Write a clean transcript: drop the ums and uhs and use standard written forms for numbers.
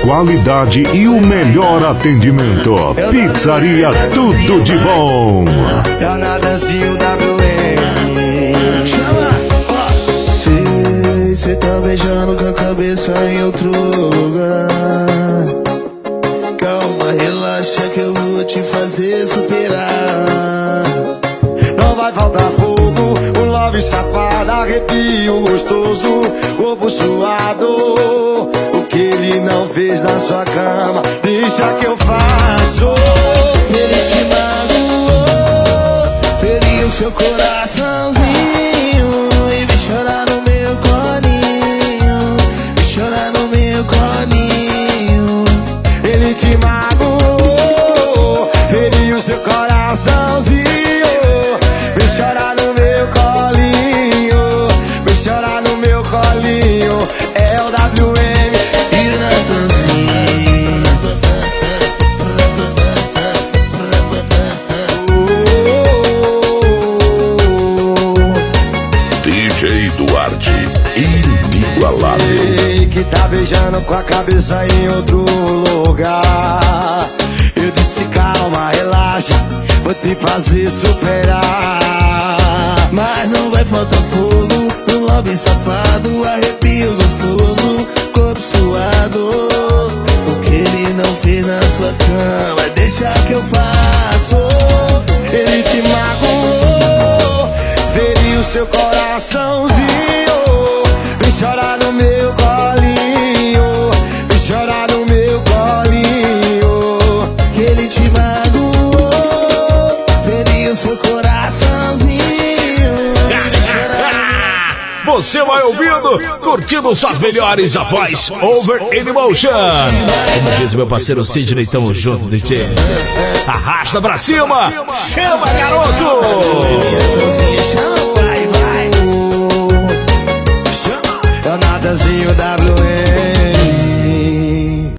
qualidade e o melhor atendimento. Pizzaria Tudo de Bom. É o Natanzinho WM. Sei, cê tá beijando com a cabeça em outro lugar. Calma, relaxa que eu vou te fazer superar. Não vai faltar fogo, um love safado, arrepio gostoso, corpo suado. O que ele não fez na sua cama, deixa que eu faço. Ele te magoou, feriu seu coraçãozinho e vem chorar no meu colinho, vem chorar no meu colinho. Ele te magoou, feriu seu coraçãozinho. Vem chorar no meu colinho, vem chorar no meu colinho. É o WM e o Natanzinho. DJ Duarte, inigualável. Sei que tá beijando com a cabeça em outro lugar. Eu disse calma, relaxa, vou te fazer superar. Mas não vai faltar fogo, um love safado, arrepio gostoso, corpo suado. O que ele não fez na sua cama, deixa que eu faço. Ele te magoou, feriu seu coraçãozinho. Vem chorar no meu colinho, vem chorar no meu colinho. Que ele te magoou, feriu seu coraçãozinho. Você vai ouvindo, curtindo suas melhores, a voz Over Emotion. Como diz meu parceiro Sidney, tamo junto, DJ. Arrasta pra cima, chama, garoto!